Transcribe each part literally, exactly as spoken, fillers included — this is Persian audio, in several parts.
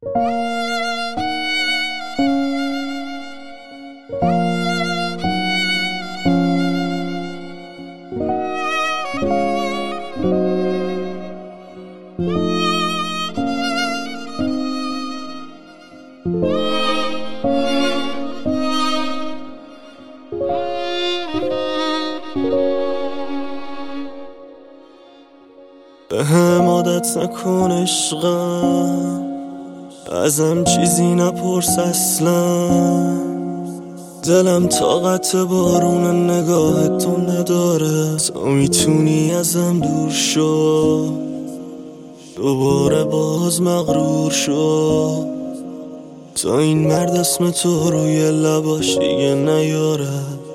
به هم عادت نکن عشقم، ازم چیزی نپرس اصلا. دلم طاقت بارون نگاه تو نداره، تو میتونی ازم دور شو، دوباره باز مغرور شو. تا این مرد اسم تو روی لباش دیگه نیاره.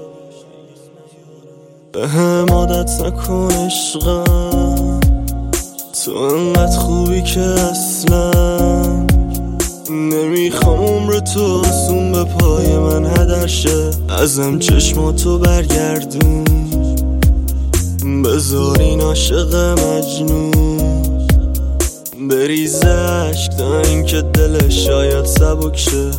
به هم عادت نکن عشقم، تو انقدر خوبی که اصلا نمیخوام عمر تو آسون به پای من هدر شه. ازم چشماتو برگردون، بذار این عاشق مجنون بریزه عشق تا اینکه دلش شاید سبک شه.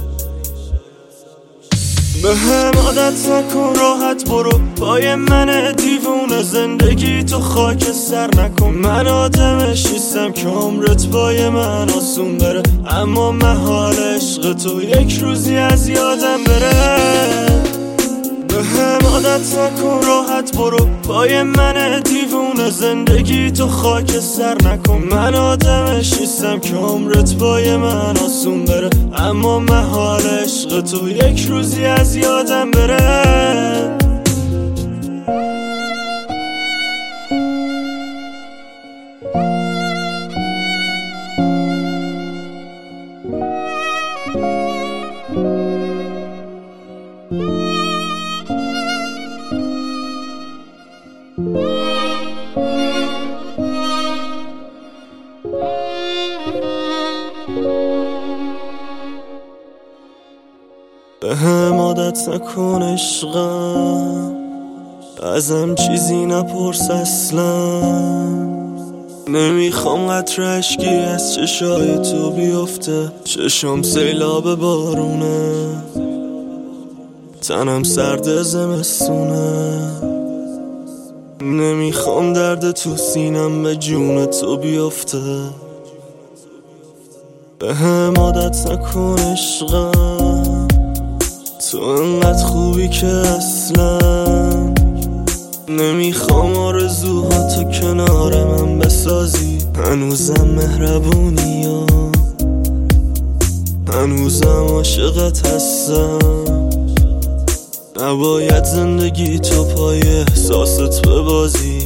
به هم عادت نکن، راحت برو، پای من دیوونه زندگی تو خاک سر نکن. من آدمش نیستم که عمرت پای من آسون بره، اما محال عشق تو یک روزی از یادم بره. به هم عادت نکن، راحت برو، پای من دیوونه زندگی تو خاک سر نکن. من آدمش نیستم که عمرت پای من آسون بره، اما محال عشق تو یک روزی از یادم بره. به هم عادت نکن عشقم، ازم چیزی نپرس اصلا. نمیخوام قطره اشکی از چشای تو بیفته، چشم سیلاب بارونه، تنم سرد زمستونه. نمیخوام درد تو سینم به جون تو بیفته. به هم عادت نکن عشقم، تو انقدر خوبی که اصلا نمیخوام آرزوها تو کنار من بسازی. هنوزم مهربونی ها، هنوزم عاشقت هستم. نباید زندگی تو پای احساست ببازی.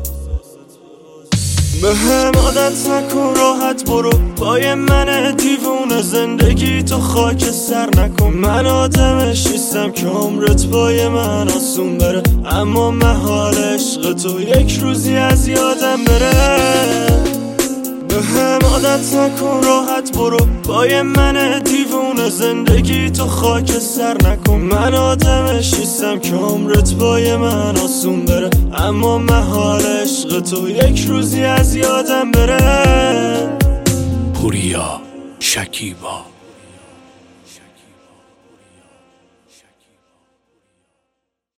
به هم عادت نکن، راحت برو، پای من دیوونه زندگی تو خاک سر نکن. من آدمش نیستم که عمرت پای من آسون بره، اما محال عشق تو یک روزی از یادم بره. به هم عادت نکن، راحت برو، پای من دیوونه زندگی تو خاک سر نکن. من آدمش نیستم که عمرت پای من آسون بره، اما محال عشق تو یک روزی از یادم بره. پوریا شکیبا.